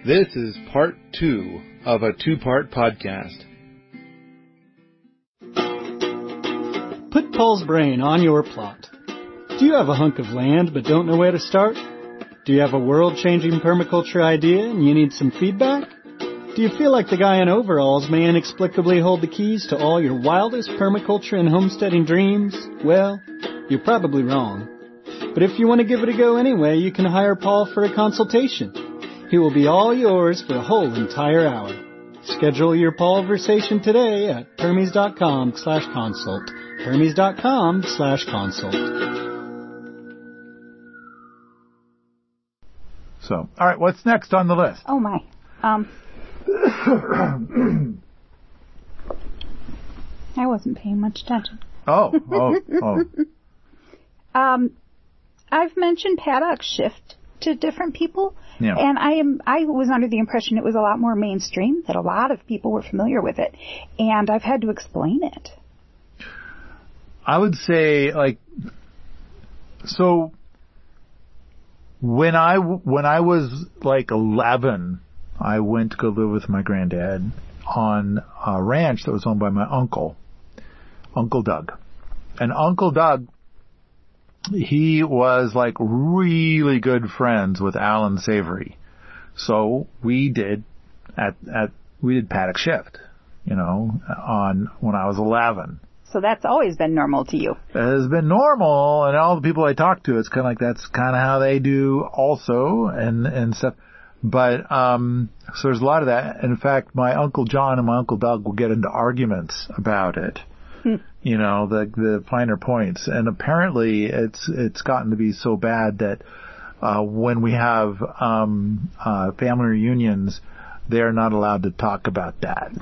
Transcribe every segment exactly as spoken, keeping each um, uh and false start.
This is part two of a two-part podcast. Put Paul's brain on your plot. Do you have a hunk of land but don't know where to start? Do you have a world-changing permaculture idea and you need some feedback? Do you feel like the guy in overalls may inexplicably hold the keys to all your wildest permaculture and homesteading dreams? Well, you're probably wrong. But if you want to give it a go anyway, you can hire Paul for a consultation. He will be all yours for a whole entire hour. Schedule your Paulversation today at Permies.com slash consult. Permies.com slash consult. So, all right, what's next on the list? Oh, my. Um, I wasn't paying much attention. Oh, oh, oh. Um, I've mentioned Paddock Shift to different people, yeah. and I am I was under the impression it was a lot more mainstream, that a lot of people were familiar with it, and I've had to explain it. I would say, like, so when I when I was like eleven, I went to go live with my granddad on a ranch that was owned by my uncle, Uncle Doug, and Uncle Doug. He was like really good friends with Alan Savory. So we did at, at, we did Paddock Shift, you know, on, when I was eleven. So that's always been normal to you. It has been normal, and all the people I talk to, it's kind of like that's kind of how they do also, and, and stuff. But, um, so there's a lot of that. In fact, my Uncle John and my Uncle Doug will get into arguments about it. You know, the the finer points. And apparently it's it's gotten to be so bad that uh when we have um uh family reunions, they're not allowed to talk about that.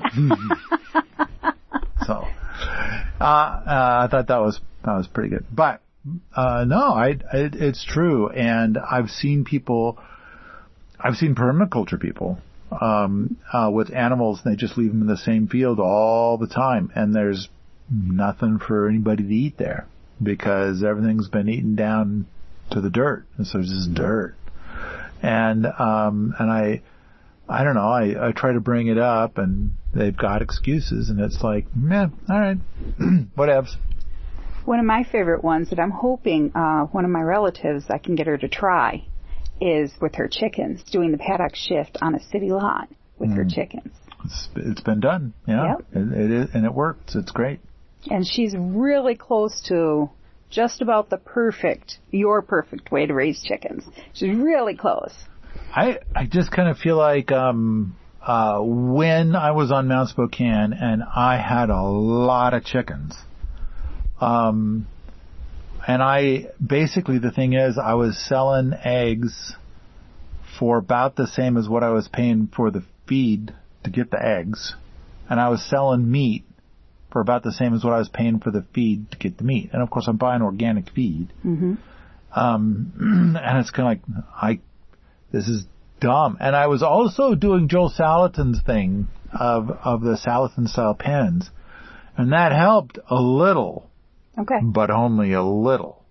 So uh, uh I thought that was that was pretty good. But uh no, I it, it's true, and I've seen people I've seen permaculture people um uh with animals, and they just leave them in the same field all the time, and there's nothing for anybody to eat there because everything's been eaten down to the dirt, and so it's just dirt. And um and I I don't know, I, I try to bring it up, and they've got excuses, and it's like, man, all right, whatevs. One of my favorite ones that I'm hoping uh one of my relatives, I can get her to try, is with her chickens, doing the Paddock Shift on a city lot with mm. her chickens. It's, it's been done, yeah. Yep. It, it is, and it works. It's great. And she's really close to just about the perfect, your perfect way to raise chickens. She's really close. I I just kind of feel like um uh when I was on Mount Spokane and I had a lot of chickens, um and I basically, the thing is, I was selling eggs for about the same as what I was paying for the feed to get the eggs, and I was selling meat for about the same as what I was paying for the feed to get the meat. And of course I'm buying organic feed. Mm-hmm. Um, and it's kind of like, I, this is dumb. And I was also doing Joel Salatin's thing of, of the Salatin style pens. And that helped a little. Okay. But only a little.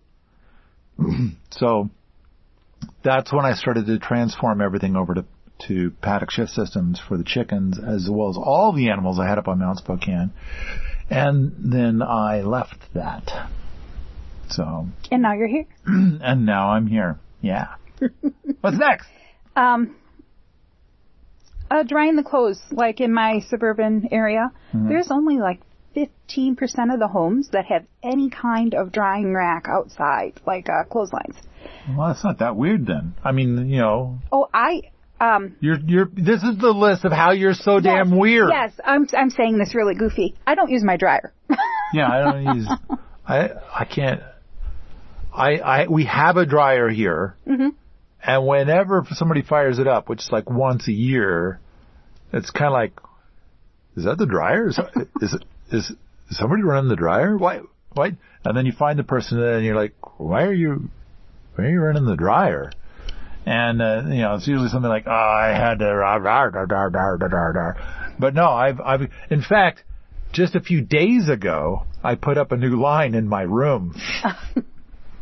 So that's when I started to transform everything over to, to Paddock Shift systems for the chickens, as well as all the animals I had up on Mount Spokane. And then I left that. So. And now you're here. And now I'm here. Yeah. What's next? Um, uh, drying the clothes, like in my suburban area, mm-hmm. there's only like fifteen percent of the homes that have any kind of drying rack outside, like uh, clotheslines. Well, that's not that weird then. I mean, you know. Oh, I... Um, you're, you're, this is the list of how you're so yes, damn weird. Yes, I'm, I'm saying this really goofy. I don't use my dryer. Yeah, I don't use, I, I can't, I, I, we have a dryer here. Mm-hmm. And whenever somebody fires it up, which is like once a year, it's kind of like, is that the dryer? Is, is, is, is somebody running the dryer? Why, why? And then you find the person and you're like, why are you, why are you running the dryer? And, uh, you know, it's usually something like, oh, I had to, but no, I've, I've, in fact, just a few days ago, I put up a new line in my room.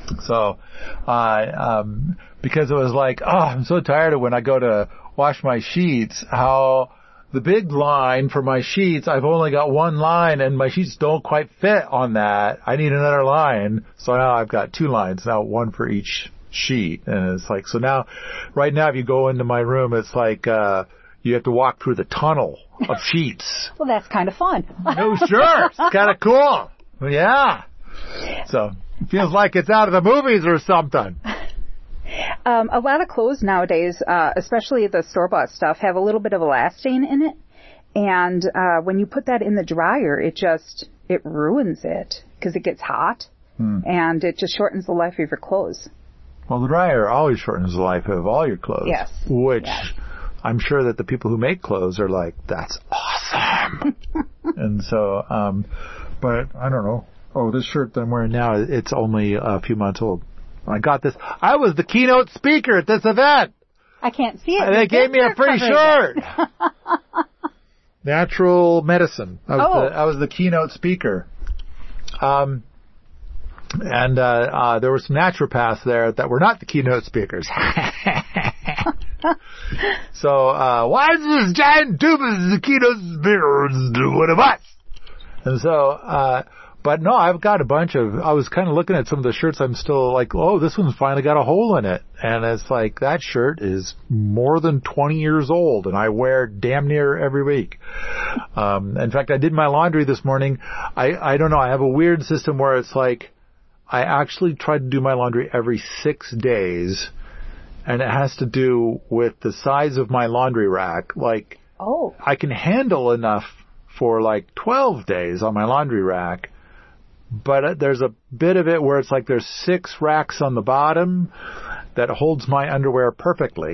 So, uh, um, because it was like, oh, I'm so tired of when I go to wash my sheets, how the big line for my sheets, I've only got one line and my sheets don't quite fit on that. I need another line. So now I've got two lines, now one for each sheet. And it's like, so now, right now if you go into my room, it's like, uh, you have to walk through the tunnel of sheets. Well, that's kind of fun. No, sure. It's kind of cool. Yeah. So, it feels like it's out of the movies or something. Um, a lot of clothes nowadays, uh, especially the store-bought stuff, have a little bit of elastane in it. And uh, when you put that in the dryer, it just, it ruins it because it gets hot. Hmm. And it just shortens the life of your clothes. Well, the dryer always shortens the life of all your clothes. Yes. Which yes. I'm sure that the people who make clothes are like, that's awesome. And so, um, but I don't know. Oh, this shirt that I'm wearing now, it's only a few months old. I got this. I was the keynote speaker at this event. I can't see it. And they gave me a free shirt. Natural medicine. I was, oh. the, I was the keynote speaker. Um, and uh, uh, there were some naturopaths there that were not the keynote speakers. So, uh, why is this giant tube as the keynote speaker? What of us? And so, uh, but no, I've got a bunch of, I was kind of looking at some of the shirts. I'm still like, oh, this one's finally got a hole in it. And it's like, that shirt is more than twenty years old and I wear damn near every week. Um, in fact, I did my laundry this morning. I, I don't know. I have a weird system where it's like, I actually try to do my laundry every six days. And it has to do with the size of my laundry rack. Like, oh, I can handle enough for like twelve days on my laundry rack. But there's a bit of it where it's like there's six racks on the bottom that holds my underwear perfectly.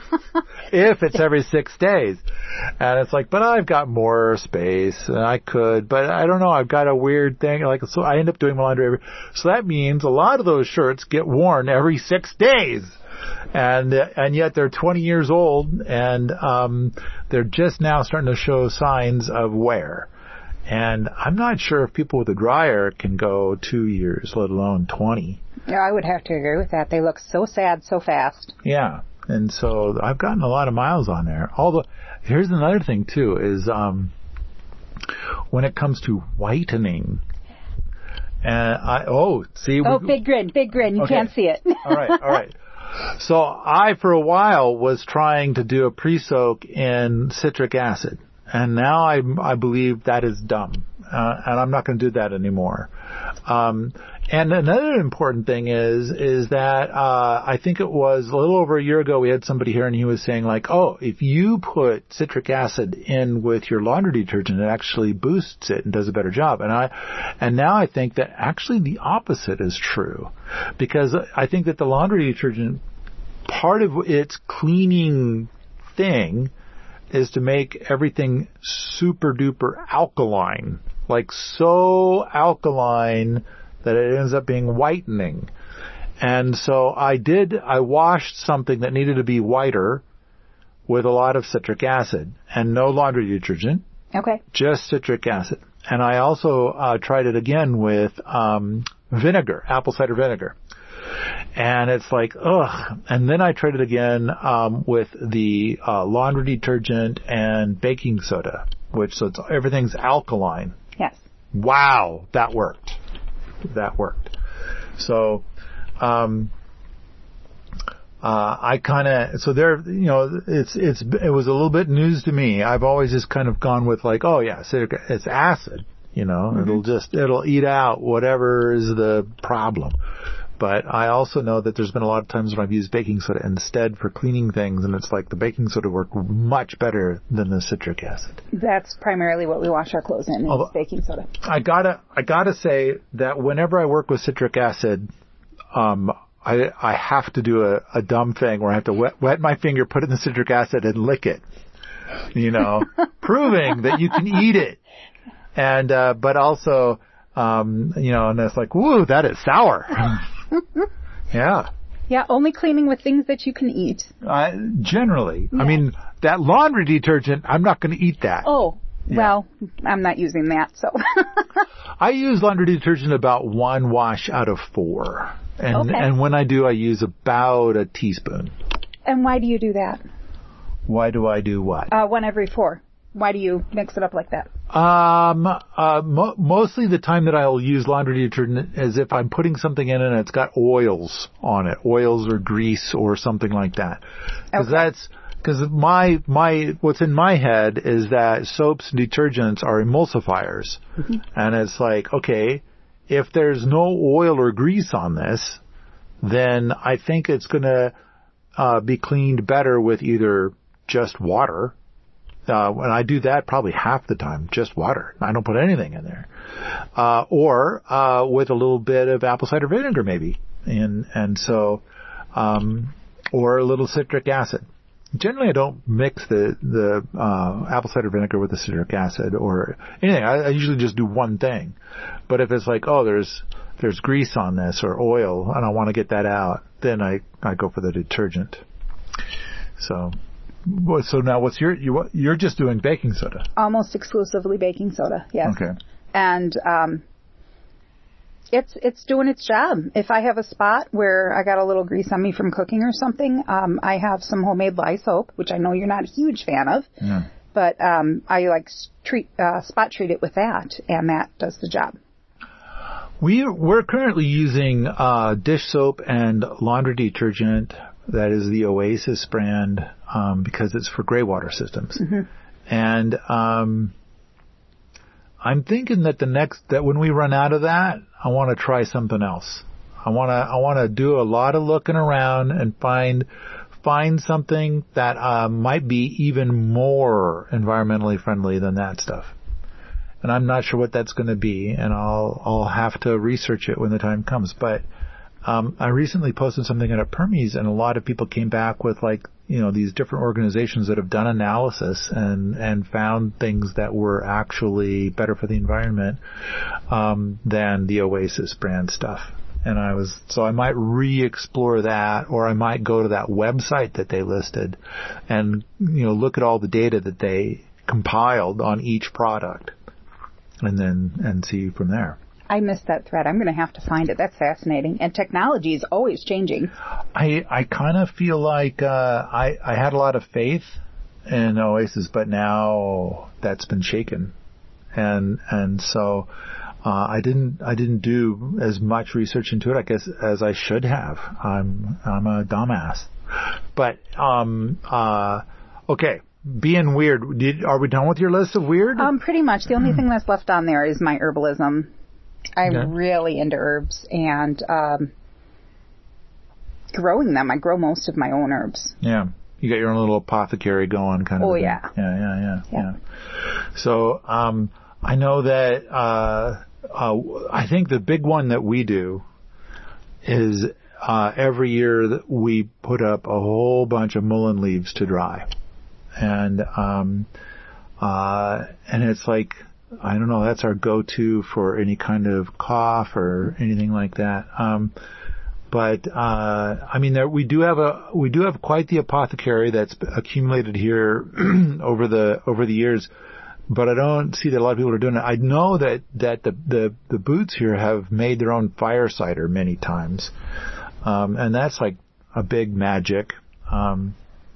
If it's every six days. And it's like, but I've got more space and I could, but I don't know. I've got a weird thing. Like, so I end up doing my laundry every, so that means a lot of those shirts get worn every six days. And, and yet they're twenty years old and, um, they're just now starting to show signs of wear. And I'm not sure if people with a dryer can go two years, let alone twenty. Yeah, I would have to agree with that. They look so sad so fast. Yeah. And so I've gotten a lot of miles on there. Although, here's another thing too, is, um, when it comes to whitening, and I, oh, see. Oh, we, big grin, big grin. You okay. can't see it. All right, all right. So I, for a while, was trying to do a pre-soak in citric acid. And now I, I believe that is dumb. Uh, and I'm not going to do that anymore. Um, and another important thing is, is that, uh, I think it was a little over a year ago we had somebody here and he was saying like, oh, if you put citric acid in with your laundry detergent, it actually boosts it and does a better job. And I, and now I think that actually the opposite is true. Because I think that the laundry detergent, part of its cleaning thing is to make everything super duper alkaline. Like so alkaline that it ends up being whitening. And so I did, I washed something that needed to be whiter with a lot of citric acid and no laundry detergent. Okay. Just citric acid. And I also uh, tried it again with um, vinegar, apple cider vinegar. And it's like, ugh. And then I tried it again um, with the uh, laundry detergent and baking soda, which so it's, everything's alkaline. Yes. Wow, that worked. That worked. So, um, uh, I kind of, so there, you know, it's, it's, it was a little bit news to me. I've always just kind of gone with like, oh yeah, it's acid, you know, mm-hmm. it'll just, it'll eat out whatever is the problem. But I also know that there's been a lot of times when I've used baking soda instead for cleaning things, and it's like the baking soda worked much better than the citric acid. That's primarily what we wash our clothes in, is Although, baking soda. I gotta, I gotta say that whenever I work with citric acid, um, I, I have to do a, a dumb thing where I have to wet, wet my finger, put it in the citric acid, and lick it. You know, proving that you can eat it. And, uh, but also, um, you know, and it's like, woo, that is sour. Yeah. Yeah, only cleaning with things that you can eat. Uh, generally. Yeah. I mean, that laundry detergent, I'm not going to eat that. Oh, yeah. Well, I'm not using that, so. I use laundry detergent about one wash out of four. And Okay. and when I do, I use about a teaspoon. And why do you do that? Why do I do what? Uh, one every four. Why do you mix it up like that? Um, uh, mo- mostly the time that I'll use laundry detergent is if I'm putting something in and it's got oils on it, oils or grease or something like that. Because Okay. that's because my my what's in my head is that soaps and detergents are emulsifiers, Mm-hmm. and it's like, okay, if there's no oil or grease on this, then I think it's gonna uh, be cleaned better with either just water. Uh, and I do that probably half the time, just water. I don't put anything in there. Uh, or, uh, with a little bit of apple cider vinegar maybe. And, and so, um, or a little citric acid. Generally I don't mix the, the, uh, apple cider vinegar with the citric acid or anything. I, I usually just do one thing. But if it's like, oh, there's, there's grease on this or oil and I want to get that out, then I, I go for the detergent. So, Well, so now what's your, you, you're just doing baking soda. Almost exclusively baking soda, yes. Okay. And um, it's it's doing its job. If I have a spot where I got a little grease on me from cooking or something, um, I have some homemade lye soap, which I know you're not a huge fan of. Yeah. But um, I like treat uh, spot treat it with that, and that does the job. We, we're currently using uh, dish soap and laundry detergent. That is the Oasis brand, um, because it's for gray water systems. Mm-hmm. And, um, I'm thinking that the next, that when we run out of that, I want to try something else. I want to, I want to do a lot of looking around and find, find something that, uh, might be even more environmentally friendly than that stuff. And I'm not sure what that's going to be, and I'll, I'll have to research it when the time comes. But, Um, I recently posted something at Permies, and a lot of people came back with, like, you know, these different organizations that have done analysis and, and found things that were actually better for the environment, um, than the Oasis brand stuff. And I was, so I might re-explore that, or I might go to that website that they listed and, you know, look at all the data that they compiled on each product and then, and see from there. I missed that thread. I'm going to have to find it. That's fascinating. And technology is always changing. I I kind of feel like uh, I I had a lot of faith in Oasis, but now that's been shaken, and and so uh, I didn't I didn't do as much research into it, I guess, as I should have. I'm I'm a dumbass, but um uh okay. Being weird. Did, are we done with your list of weird? Um, pretty much. The only thing that's left on there is my herbalism. I'm Okay. really into herbs and um, growing them. I grow most of my own herbs. Yeah. You got your own little apothecary going, kind of. Oh, thing. yeah. Yeah, yeah, yeah, Yeah. yeah. So, um, I know that, uh, uh, I think the big one that we do is, uh, every year that we put up a whole bunch of mullein leaves to dry. And, um, uh, and it's like, I don't know, that's our go-to for any kind of cough or anything like that. Um, but, uh, I mean, there, we do have a, we do have quite the apothecary that's accumulated here over the, over the years, but I don't see that a lot of people are doing it. I know that, that the, the, the Boots here have made their own fire cider many times. Um, and that's like a big magic. Um,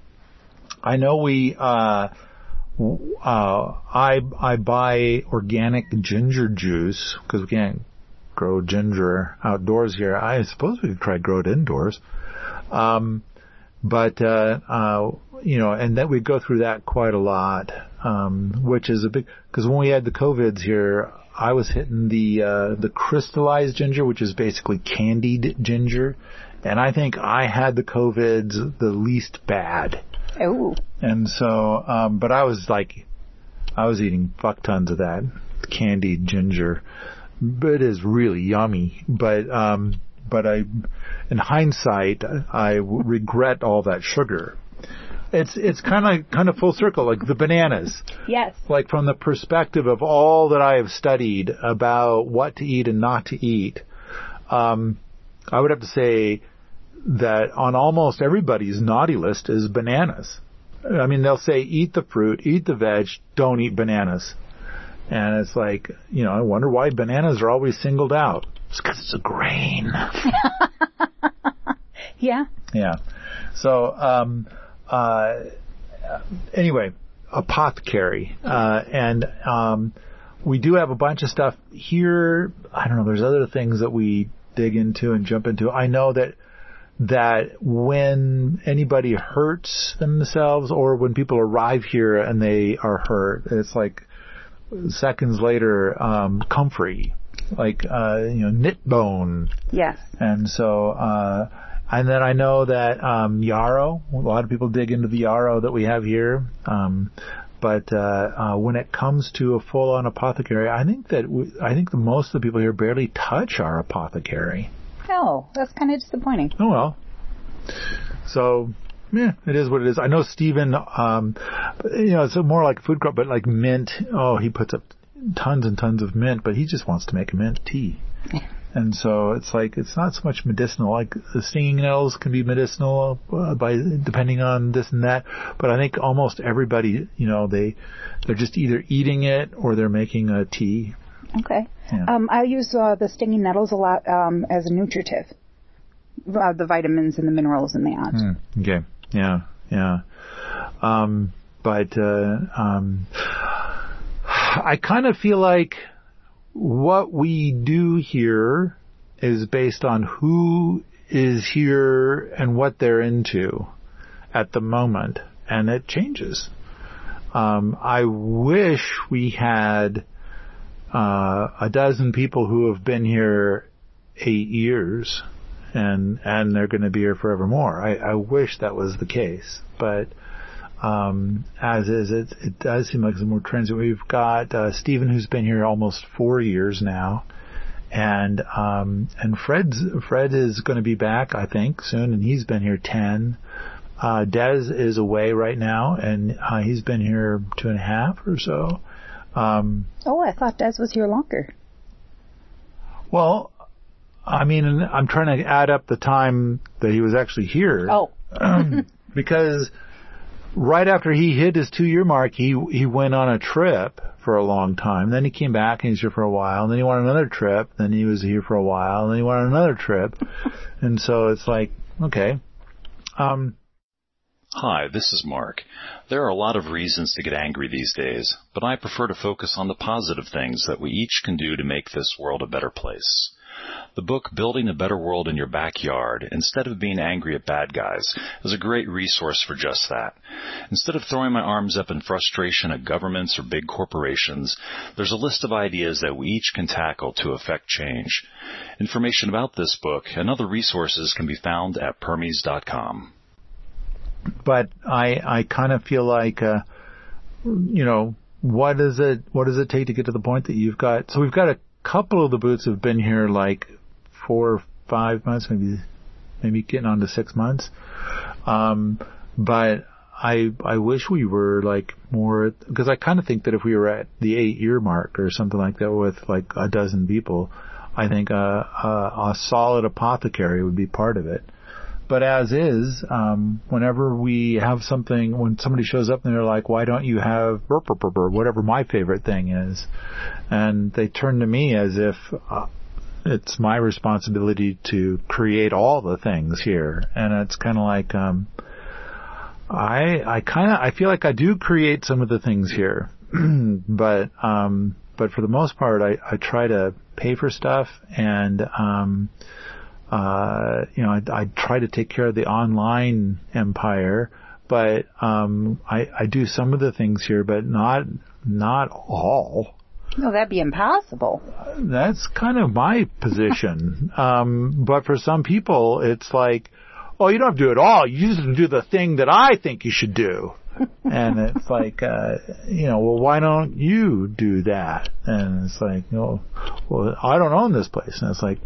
I know we, uh, Uh, I I buy organic ginger juice because we can't grow ginger outdoors here. I suppose we could try grow it indoors, um, but uh, uh, you know, and then we go through that quite a lot, um, which is a big because when we had the COVIDs here, I was hitting the uh, the crystallized ginger, which is basically candied ginger, and I think I had the COVIDs the least bad. Oh. And so, um, but I was like, I was eating fuck tons of that candied ginger. But it is really yummy. But, um, but I, in hindsight, I regret all that sugar. It's, it's kind of, kind of full circle, like the bananas. Yes. Like from the perspective of all that I have studied about what to eat and not to eat, um, I would have to say, that on almost everybody's naughty list is bananas. I mean, they'll say, eat the fruit, eat the veg, don't eat bananas. And it's like, you know, I wonder why bananas are always singled out. It's because it's a grain. Yeah. Yeah. So, um, uh, anyway, apothecary, uh, and, um, we do have a bunch of stuff here. I don't know, there's other things that we dig into and jump into. I know that, that when anybody hurts themselves or when people arrive here and they are hurt, it's like seconds later, um, comfrey, like, uh, you know, knit bone. Yes. And so, uh, and then I know that, um, yarrow, a lot of people dig into the yarrow that we have here. Um, but, uh, uh, when it comes to a full-on apothecary, I think that, we, I think the most of the people here barely touch our apothecary. Oh, that's kind of disappointing. Oh, well. So, yeah, it is what it is. I know Stephen, um, you know, it's more like a food crop, but like mint. Oh, he puts up tons and tons of mint, but he just wants to make a mint tea. And so it's like, it's not so much medicinal. Like the stinging nettles can be medicinal uh, by depending on this and that. But I think almost everybody, you know, they, they're just either eating it or they're making a tea. Okay. Yeah. Um, I use uh, the stinging nettles a lot um, as a nutritive. Uh, the vitamins and the minerals in that. Mm, okay. Yeah. Yeah. Um, but, uh, um, I kind of feel like what we do here is based on who is here and what they're into at the moment. And it changes. Um, I wish we had, uh, a dozen people who have been here eight years. And, and they're going to be here forevermore. I, I wish that was the case, but, um, as is, it, it does seem like some more trends. We've got, uh, Stephen, who's been here almost four years now. And, um, and Fred's, Fred is going to be back, I think, soon, and he's been here ten. Uh, Des is away right now, and, uh, he's been here two and a half or so. Um, oh, I thought Des was here longer. Well, I mean, I'm trying to add up the time that he was actually here. Oh. um, because right after he hit his two-year mark, he he went on a trip for a long time. Then he came back and he was here for a while. And then he went on another trip. Then he was here for a while. And then he went on another trip. And so it's like, okay. Um, Hi, this is Mark. There are a lot of reasons to get angry these days, but I prefer to focus on the positive things that we each can do to make this world a better place. The book, Building a Better World in Your Backyard, Instead of Being Angry at Bad Guys, is a great resource for just that. Instead of throwing my arms up in frustration at governments or big corporations, there's a list of ideas that we each can tackle to affect change. Information about this book and other resources can be found at Permies dot com. But I, I kind of feel like, uh, you know, what is it, what does it take to get to the point that you've got, so we've got a couple of the boots have been here like four or five months, maybe, maybe getting on to six months. Um, but I, I wish we were like more, because I kind of think that if we were at the eight year mark or something like that with like a dozen people, I think a, a, a solid apothecary would be part of it. But as is, um, whenever we have something, when somebody shows up and they're like, why don't you have burp, burp, burp, burp, whatever my favorite thing is, and they turn to me as if uh, it's my responsibility to create all the things here. And it's kind of like, um, I, I kind of, I feel like I do create some of the things here, but, um, but for the most part, I, I try to pay for stuff and, um, Uh, you know, I, I try to take care of the online empire, but, um, I, I do some of the things here, but not, not all. No, that'd be impossible. That's kind of my position. um, but for some people, it's like, oh, you don't have to do it all. You just do the thing that I think you should do. And it's like, uh, you know, well, why don't you do that? And it's like, oh, well, I don't own this place. And it's like,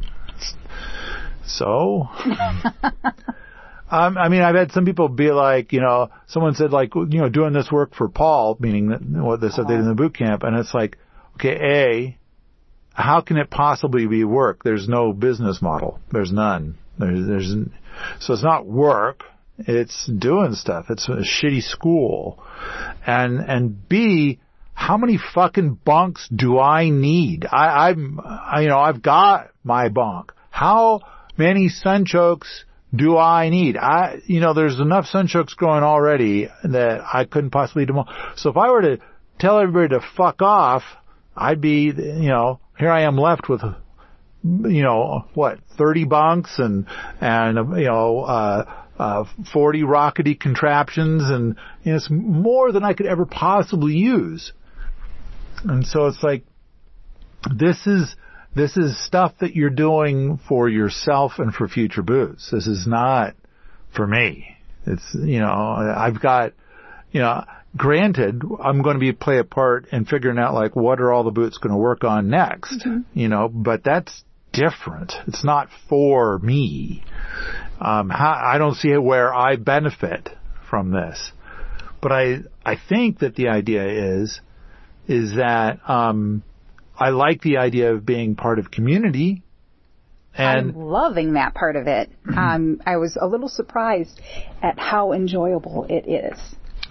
so, um, I mean, I've had some people be like, you know, someone said like, you know, doing this work for Paul, meaning that what they said they did in the boot camp. And it's like, okay, A, how can it possibly be work? There's no business model. There's none. There's, there's, so it's not work. It's doing stuff. It's a shitty school. And, and B, how many fucking bunks do I need? I, I'm, I, you know, I've got my bunk. How many sunchokes do I need? I, you know, there's enough sunchokes growing already that I couldn't possibly do more. So if I were to tell everybody to fuck off, I'd be, you know, here I am left with, you know, what, thirty bunks and, and, you know, uh, uh, forty rockety contraptions, and, you know, it's more than I could ever possibly use. And so it's like, this is, this is stuff that you're doing for yourself and for future boots. This is not for me. It's, you know, I've got, you know, granted, I'm going to be play a part in figuring out, like, what are all the boots going to work on next, mm-hmm. you know, but that's different. It's not for me. Um, how, I don't see where I benefit from this. But I, I think that the idea is, is that, um, I like the idea of being part of community. And I'm loving that part of it. um, I was a little surprised at how enjoyable it is.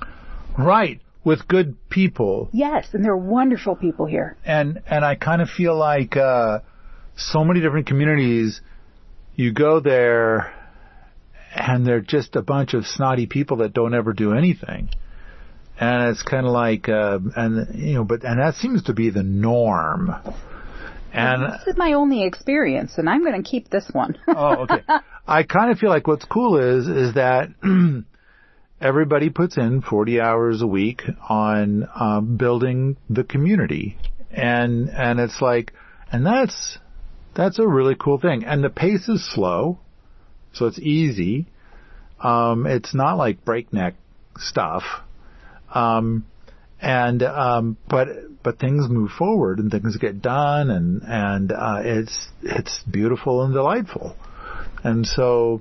Right. With good people. Yes, and they're wonderful people here. And, and I kind of feel like, uh, so many different communities, you go there and they're just a bunch of snotty people that don't ever do anything. And it's kind of like, uh, and, you know, but, and that seems to be the norm. And well, this is my only experience, and I'm going to keep this one. Oh, okay. I kind of feel like what's cool is, is that everybody puts in forty hours a week on, um, building the community. And, and it's like, and that's, that's a really cool thing. And the pace is slow, so it's easy. Um, it's not like breakneck stuff. Um, and, um, but, but things move forward and things get done, and, and, uh, it's, it's beautiful and delightful. And so,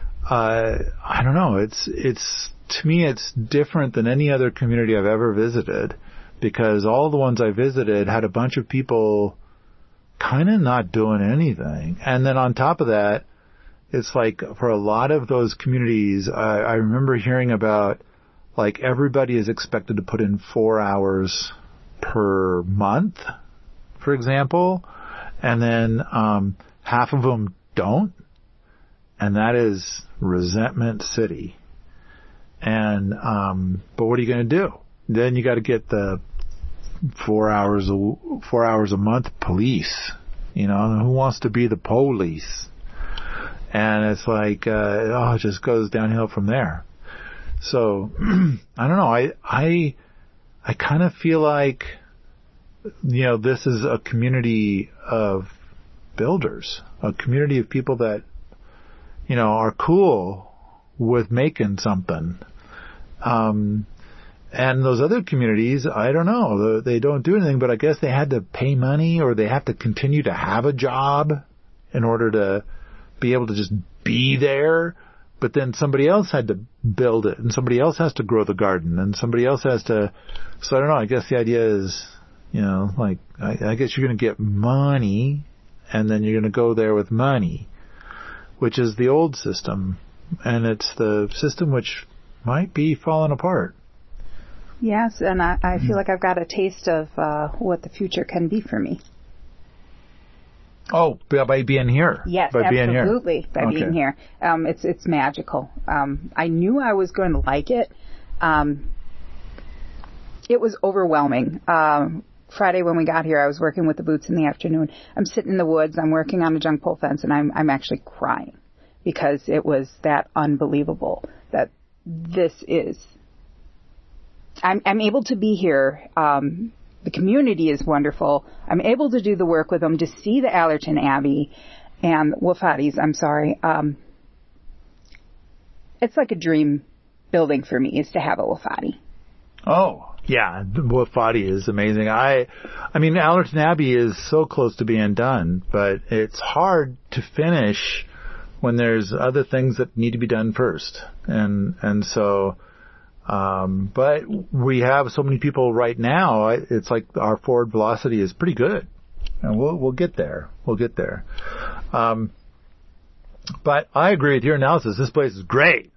uh, I don't know, it's, it's, to me, it's different than any other community I've ever visited, because all the ones I visited had a bunch of people kind of not doing anything. And then on top of that, it's like for a lot of those communities, I, I remember hearing about, like, everybody is expected to put in four hours per month, for example, and then um, half of them don't, and that is resentment city. And um, but what are you going to do? Then you got to get the four hours a four hours a month police. You know, who wants to be the police? And it's like, uh, oh, it just goes downhill from there. So, I don't know, I, I, I kind of feel like, you know, this is a community of builders, a community of people that, you know, are cool with making something. Um, and those other communities, I don't know, they don't do anything, but I guess they had to pay money, or they have to continue to have a job in order to be able to just be there. But then somebody else had to build it, and somebody else has to grow the garden, and somebody else has to, so I don't know, I guess the idea is, you know, like, I, I guess you're going to get money, and then you're going to go there with money, which is the old system, and it's the system which might be falling apart. Yes, and I, I feel like I've got a taste of uh, what the future can be for me. Oh, by being here. Yes, by absolutely, being here. by okay. being here. Um, it's it's magical. Um, I knew I was going to like it. Um, it was overwhelming. Um, Friday when we got here, I was working with the boots in the afternoon. I'm sitting in the woods. I'm working on a junk pole fence, and I'm I'm actually crying because it was that unbelievable that this is. I'm I'm able to be here. Um, The community is wonderful. I'm able to do the work with them, to see the Allerton Abbey and Wofatis. I'm sorry. Um, it's like a dream building for me, is to have a Wofati. Oh, yeah. Wofati is amazing. I, I mean, Allerton Abbey is so close to being done, but it's hard to finish when there's other things that need to be done first. And, and so, Um, but we have so many people right now, it's like our forward velocity is pretty good. And we'll, we'll get there. We'll get there. Um, but I agree with your analysis. This place is great.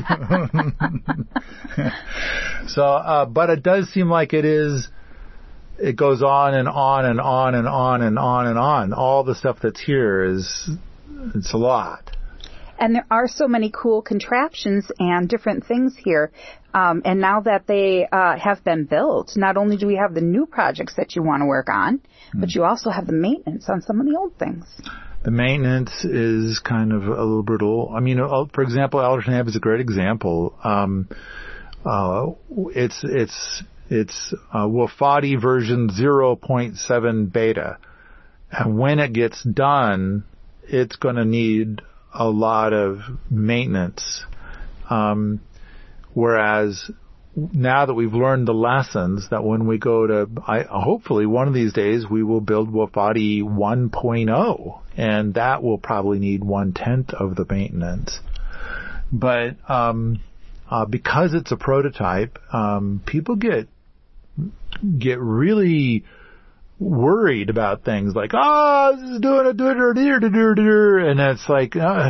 so, uh, but it does seem like it is, it goes on and on and on and on and on and on. All the stuff that's here is, it's a lot. And there are so many cool contraptions and different things here. Um, and now that they uh, have been built, not only do we have the new projects that you want to work on, mm. but you also have the maintenance on some of the old things. The maintenance is kind of a little brutal. I mean, for example, Allerton Abbey is a great example. Um, uh, it's it's it's uh, Wofati version zero point seven beta, and when it gets done, it's going to need a lot of maintenance. Um, whereas now that we've learned the lessons, that when we go to, I, hopefully one of these days we will build Wofati one point oh, and that will probably need one-tenth of the maintenance. But um, uh, because it's a prototype, um, people get get really worried about things like, oh, this is doing a do-do-do-do-do-do-do, and it's like, uh,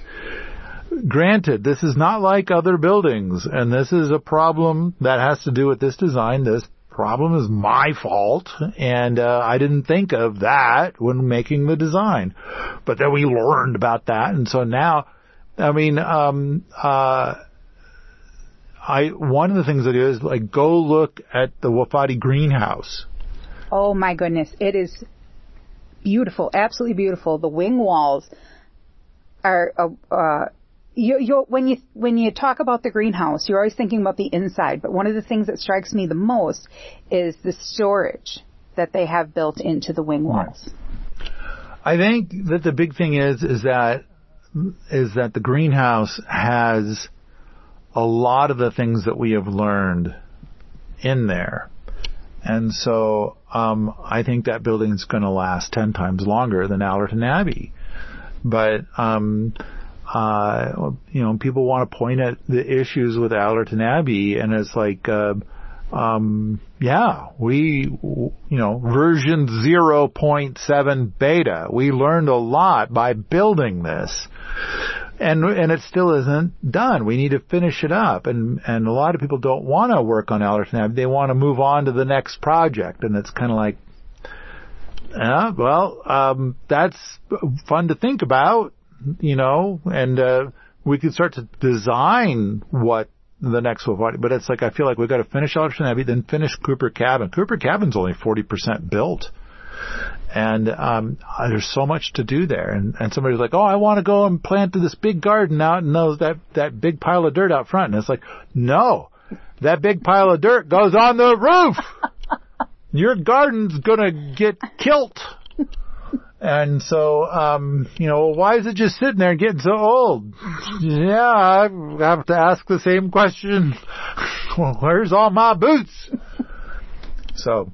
granted, this is not like other buildings, and this is a problem that has to do with this design. This problem is my fault, and uh, I didn't think of that when making the design. But then we learned about that, and so now, I mean, um, uh, I one of the things I do is like go look at the Wofati greenhouse. Oh my goodness, it is beautiful, absolutely beautiful. The wing walls are. Uh, uh, You, you, when you when you talk about the greenhouse, you're always thinking about the inside. But one of the things that strikes me the most is the storage that they have built into the wing walls. I think that the big thing is is that is that the greenhouse has a lot of the things that we have learned in there, and so um, I think that building's going to last ten times longer than Allerton Abbey. But um, Uh, you know, people want to point at the issues with Allerton Abbey, and it's like, uh, um, yeah, we, you know, version zero point seven beta, we learned a lot by building this, and and it still isn't done. We need to finish it up, and and a lot of people don't want to work on Allerton Abbey. They want to move on to the next project, and it's kind of like, yeah, well, um, that's fun to think about. You know, and uh, we can start to design what the next Wofati, but it's like I feel like we've got to finish Allerton Abbey, then finish Cooper Cabin. Cooper Cabin's only forty percent built, and um, there's so much to do there. And, and somebody's like, oh, I want to go and plant this big garden out in those that that big pile of dirt out front, and it's like, no, that big pile of dirt goes on the roof. Your garden's gonna get kilt. And so, um, you know, why is it just sitting there getting so old? Yeah, I have to ask the same question. Well, where's all my boots? So,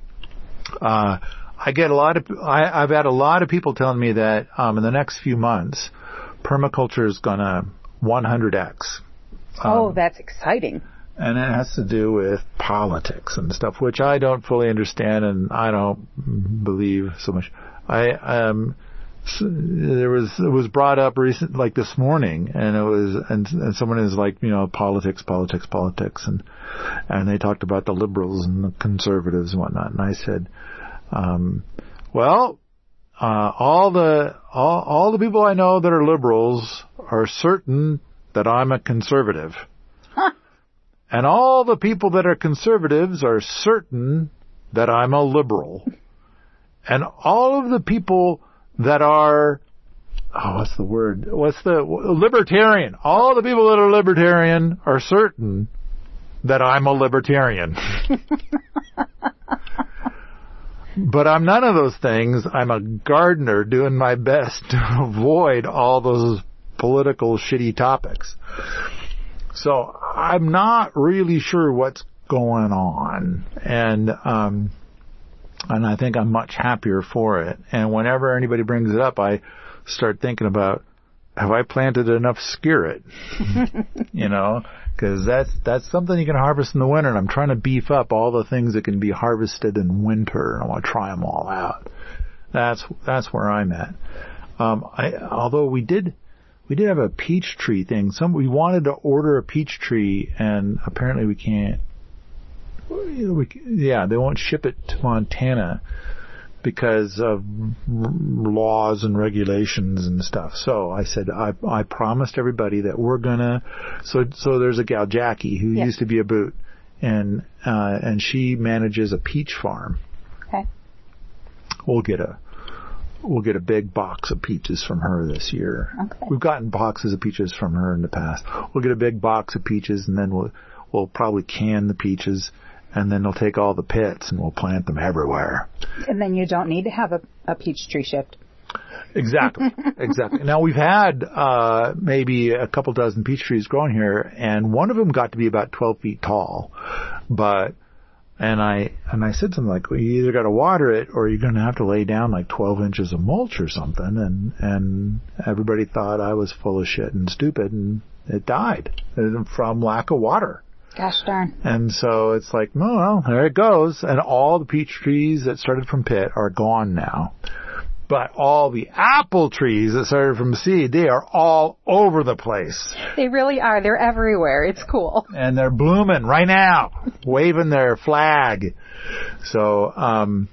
uh, I get a lot of, I, I've had a lot of people telling me that, um, in the next few months, permaculture is gonna one hundred x. Um, oh, that's exciting. And it has to do with politics and stuff, which I don't fully understand and I don't believe so much. I um there was it was brought up recent like this morning, and it was and, and someone is like, you know, politics, politics, politics, and and they talked about the liberals and the conservatives and whatnot, and I said, um, well, uh, all the all all the people I know that are liberals are certain that I'm a conservative, huh. And all the people that are conservatives are certain that I'm a liberal. And all of the people that are, oh, what's the word? What's the, libertarian. All the people that are libertarian are certain that I'm a libertarian. But I'm none of those things. I'm a gardener doing my best to avoid all those political shitty topics. So I'm not really sure what's going on. And, um, And I think I'm much happier for it. And whenever anybody brings it up, I start thinking about, have I planted enough skirret? You know, because that's that's something you can harvest in the winter. And I'm trying to beef up all the things that can be harvested in winter. And I want to try them all out. That's that's where I'm at. Um, I, although we did we did have a peach tree thing. Some we wanted to order a peach tree, and apparently we can't. We, yeah, they won't ship it to Montana because of r- laws and regulations and stuff. So I said, I, I promised everybody that we're gonna, so, so there's a gal, Jackie, who yeah. used to be a boot, and, uh, and she manages a peach farm. Okay. We'll get a, we'll get a big box of peaches from her this year. Okay. We've gotten boxes of peaches from her in the past. We'll get a big box of peaches, and then we'll, we'll probably can the peaches, and then they'll take all the pits and we'll plant them everywhere. And then you don't need to have a, a peach tree shipped. Exactly. Exactly. Now we've had, uh, maybe a couple dozen peach trees growing here, and one of them got to be about twelve feet tall. But, and I, and I said something like, well, you either got to water it or you're going to have to lay down like twelve inches of mulch or something. And, and everybody thought I was full of shit and stupid, and it died from lack of water. Gosh darn. And so it's like, oh, well, there it goes. And all the peach trees that started from pit are gone now. But all the apple trees that started from seed, they are all over the place. They really are. They're everywhere. It's cool. And they're blooming right now, waving their flag. So, um,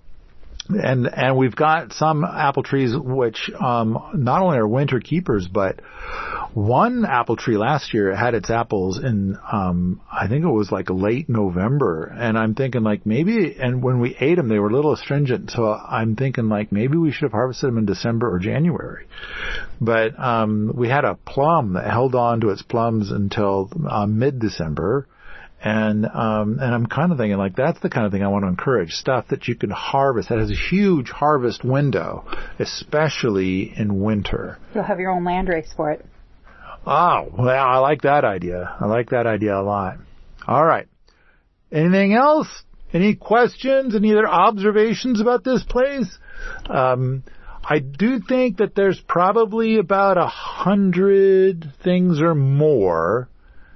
and, and we've got some apple trees which, um, not only are winter keepers, but one apple tree last year had its apples in, um, I think it was like late November. And I'm thinking like maybe, and when we ate them, they were a little astringent. So I'm thinking like maybe we should have harvested them in December or January. But, um, we had a plum that held on to its plums until uh, mid-December. And, um, and I'm kind of thinking like that's the kind of thing I want to encourage. Stuff that you can harvest that has a huge harvest window, especially in winter. You'll have your own land race for it. Oh, well, I like that idea. I like that idea a lot. All right. Anything else? Any questions? Any other observations about this place? Um, I do think that there's probably about a hundred things or more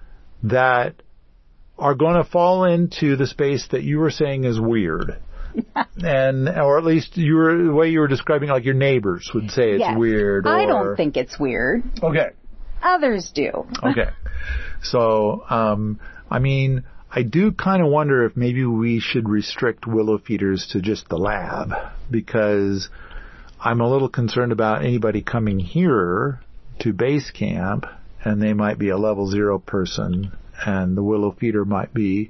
that are going to fall into the space that you were saying is weird. And, or at least you were, the way you were describing, like your neighbors would say it's yes. weird. Or, I don't think it's weird. Okay. Others do. Okay. So, um, I mean, I do kind of wonder if maybe we should restrict willow feeders to just the lab, because I'm a little concerned about anybody coming here to base camp and they might be a level zero person and the willow feeder might be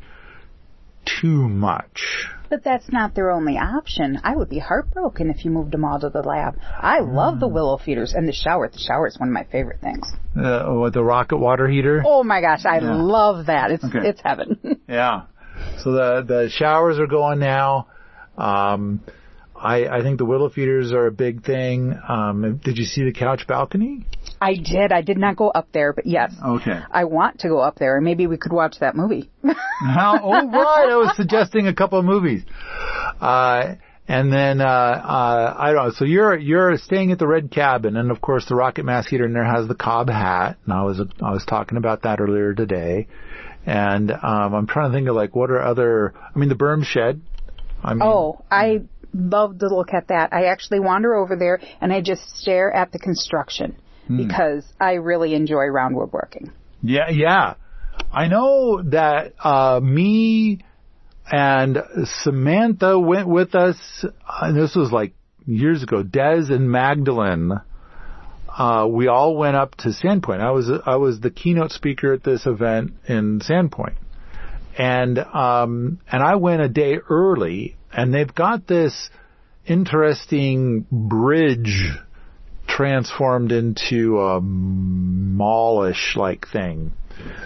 too much. But that's not their only option. I would be heartbroken if you moved them all to the lab. I love the willow feeders and the shower. The shower is one of my favorite things. Uh, what, the rocket water heater? Oh my gosh, I yeah. love that. It's okay. it's heaven. Yeah. So the the showers are going now. Um, I I think the willow feeders are a big thing. Um, did you see the couch balcony? I did. I did not go up there, but yes. Okay. I want to go up there, and maybe we could watch that movie. How? Oh, right. I was suggesting a couple of movies. Uh, and then, uh, uh, I don't know. So you're, you're staying at the Red Cabin, and of course the rocket mass heater in there has the Cobb hat. And I was, I was talking about that earlier today. And, um, I'm trying to think of like, what are other, I mean, the berm shed. I mean, oh, I love to look at that. I actually wander over there and I just stare at the construction. Because I really enjoy round woodworking. Yeah, yeah. I know that uh me and Samantha went with us, and this was like years ago, Des and Magdalene. Uh, we all went up to Sandpoint. I was I was the keynote speaker at this event in Sandpoint. And um and I went a day early, and they've got this interesting bridge transformed into a mallish like thing.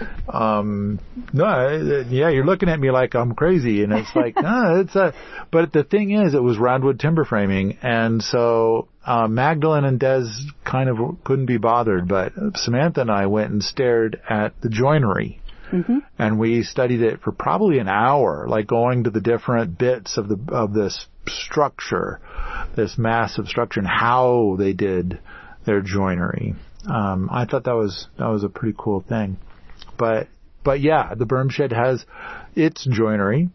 Um, no, yeah, you're looking at me like I'm crazy, and it's like, no, it's a. But the thing is, it was roundwood timber framing, and so uh, Magdalene and Des kind of couldn't be bothered, but Samantha and I went and stared at the joinery. Mm-hmm. And we studied it for probably an hour, like going to the different bits of the of this structure, this massive structure, and how they did their joinery. Um, I thought that was that was a pretty cool thing. But but yeah, the berm shed has its joinery.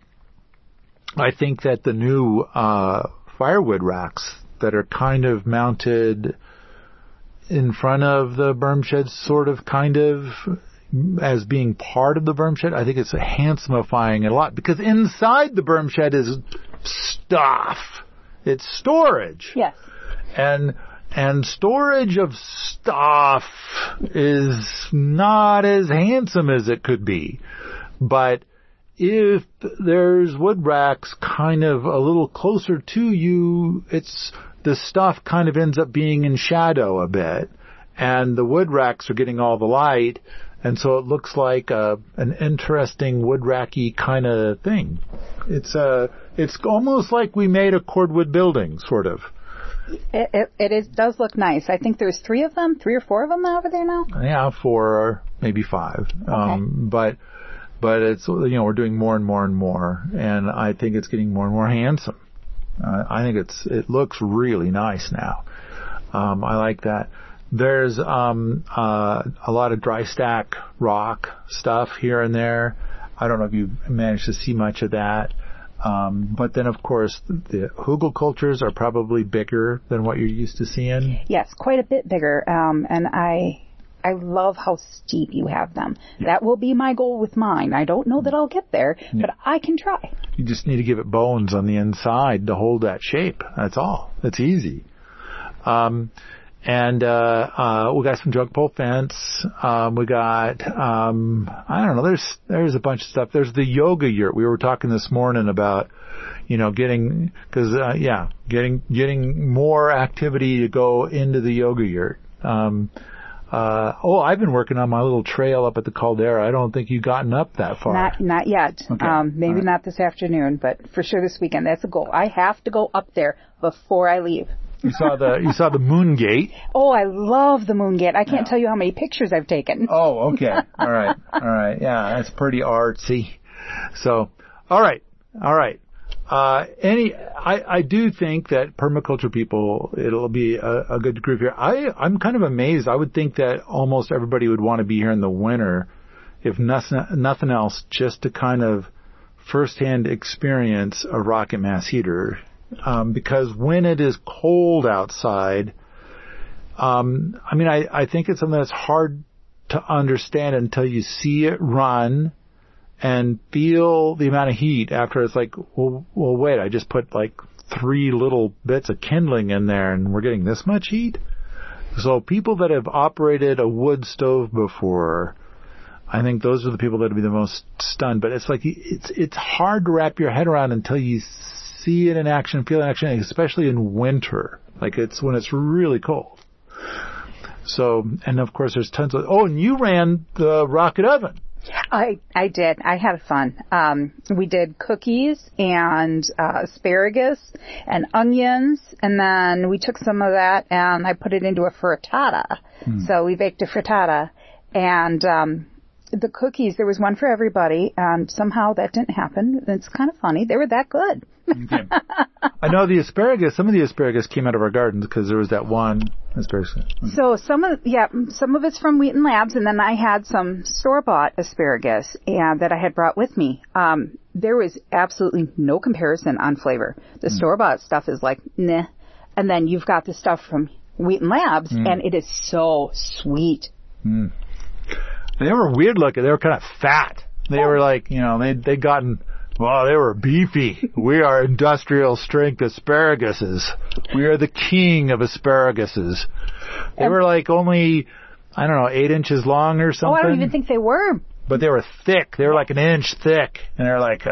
I think that the new uh, firewood racks that are kind of mounted in front of the berm shed, sort of, kind of, as being part of the berm shed, I think it's handsomifying it a lot, because inside the berm shed is stuff. It's storage. Yes. And and storage of stuff is not as handsome as it could be. But if there's wood racks kind of a little closer to you, it's the stuff kind of ends up being in shadow a bit. And the wood racks are getting all the light. And so it looks like a, an interesting wood racky kind of thing. It's a, it's almost like we made a cordwood building, sort of. It, it, it is, does look nice. I think there's three of them, three or four of them over there now. Yeah, four or maybe five. Okay. Um, but, but it's, you know, we're doing more and more and more. And I think it's getting more and more handsome. Uh, I think it's, it looks really nice now. Um, I like that. There's um, uh, a lot of dry stack rock stuff here and there. I don't know if you've managed to see much of that. Um, but then, of course, the hugelkulturs are probably bigger than what you're used to seeing. Yes, quite a bit bigger. Um, and I I love how steep you have them. Yeah. That will be my goal with mine. I don't know that I'll get there, yeah. but I can try. You just need to give it bones on the inside to hold that shape. That's all. It's easy. Um And, uh, uh, we got some junk pole fence. Um, we got, um, I don't know, there's, there's a bunch of stuff. There's the yoga yurt. We were talking this morning about, you know, getting, cause, uh, yeah, getting, getting more activity to go into the yoga yurt. Um, uh, oh, I've been working on my little trail up at the caldera. I don't think you've gotten up that far. Not, not yet. Okay. Um, maybe right. not this afternoon, but for sure this weekend. That's a goal. I have to go up there before I leave. You saw the you saw the moon gate. Oh, I love the moon gate. I can't yeah. tell you how many pictures I've taken. Oh, okay. All right. All right. Yeah, that's pretty artsy. So, all right. All right. Uh, any, I, I do think that permaculture people, it'll be a, a good group here. I, I'm kind of amazed. I would think that almost everybody would want to be here in the winter, if nothing, nothing else, just to kind of firsthand experience a rocket mass heater. Um, because when it is cold outside, um, I mean, I, I think it's something that's hard to understand until you see it run and feel the amount of heat after it's like, well, well, wait, I just put like three little bits of kindling in there and we're getting this much heat. So people that have operated a wood stove before, I think those are the people that would be the most stunned. But it's like, it's, it's hard to wrap your head around until you see it in action, feel it in action, especially in winter. Like it's when it's really cold. So, and of course there's tons of, oh, and you ran the rocket oven. I, I did. I had fun. Um, we did cookies and, uh, asparagus and onions. And then we took some of that and I put it into a frittata. Hmm. So we baked a frittata and, um, the cookies, there was one for everybody, and somehow that didn't happen. It's kind of funny. They were that good. Okay. I know the asparagus, some of the asparagus came out of our gardens because there was that one asparagus. Okay. So some of, yeah, some of it's from Wheaton Labs, and then I had some store-bought asparagus and that I had brought with me. Um, there was absolutely no comparison on flavor. The mm. store-bought stuff is like, nah. And then you've got the stuff from Wheaton Labs, mm. and it is so sweet. Mm. They were weird looking. They were kind of fat. They oh. were like, you know, they they gotten, well, they were beefy. We are industrial strength asparaguses. We are the king of asparaguses. They were like only, I don't know, eight inches long or something. Oh, I don't even think they were. But they were thick. They were like an inch thick. And they're like,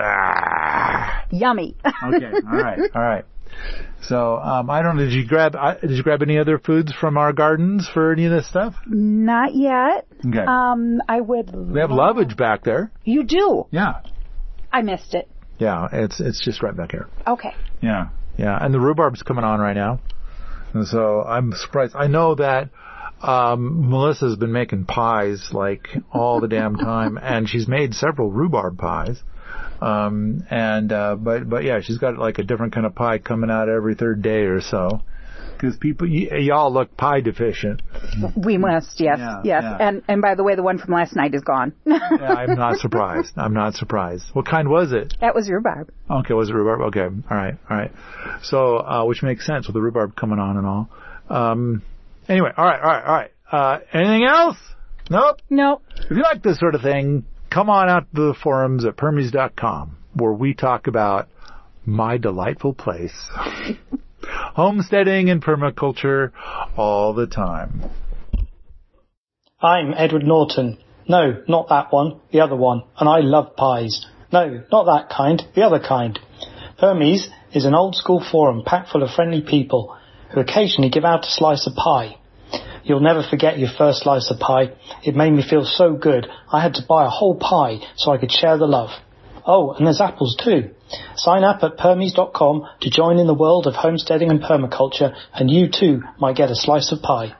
ah. Yummy. Okay, all right, all right. So, um, I don't know, did you grab, uh, did you grab any other foods from our gardens for any of this stuff? Not yet. Okay. Um, I would. We have lovage back there. You do? Yeah. I missed it. Yeah, it's, it's just right back here. Okay. Yeah, yeah. And the rhubarb's coming on right now. And so I'm surprised. I know that, um, Melissa's been making pies like all the damn time and she's made several rhubarb pies. Um, and, uh, but, but yeah, she's got like a different kind of pie coming out every third day or so. Cause people, y- y'all look pie deficient. We must, yes, yeah, yes. Yeah. And, and by the way, the one from last night is gone. Yeah, I'm not surprised. I'm not surprised. What kind was it? That was rhubarb. Okay, was it rhubarb? Okay, all right, all right. So, uh, which makes sense with the rhubarb coming on and all. Um, anyway, all right, all right, all right. Uh, anything else? Nope. Nope. If you like this sort of thing, come on out to the forums at permies dot com where we talk about my delightful place. Homesteading and permaculture all the time. I'm Edward Norton. No, not that one, the other one, and I love pies. No, not that kind, the other kind. Hermes is an old-school forum packed full of friendly people who occasionally give out a slice of pie. You'll never forget your first slice of pie. It made me feel so good, I had to buy a whole pie so I could share the love. Oh, and there's apples too. Sign up at permies dot com to join in the world of homesteading and permaculture, and you too might get a slice of pie.